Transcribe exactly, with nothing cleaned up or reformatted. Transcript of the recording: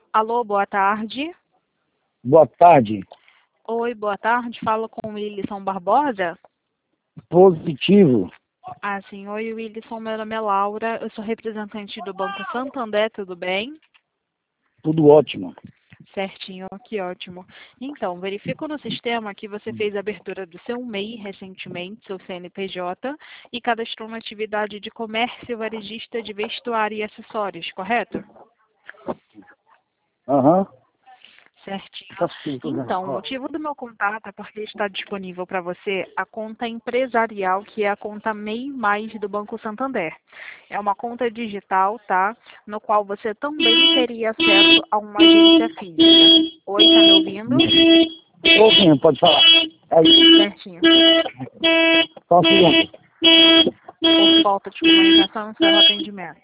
Alô, boa tarde. Boa tarde. Oi, boa tarde. Falo com o Wilson Barbosa. Positivo. Ah, sim. Oi, Wilson. Meu nome é Laura. Eu sou representante do Banco Santander, tudo bem? Tudo ótimo. Certinho, que ótimo. Então, verifico no sistema que você fez a abertura do seu M E I recentemente, seu C N P J, e cadastrou uma atividade de comércio varejista de vestuário e acessórios, correto? Aham. Certinho. Tá sim, tô vendo. Então, o Ó, motivo do meu contato é porque está disponível para você a conta empresarial, que é a conta M E I Mais do Banco Santander. É uma conta digital, tá? No qual você também teria acesso a uma agência física. Oi, tá me ouvindo? Tô ouvindo, pode falar. Aí, Certinho. só um segundo. Por falta de comunicação, encerro o atendimento.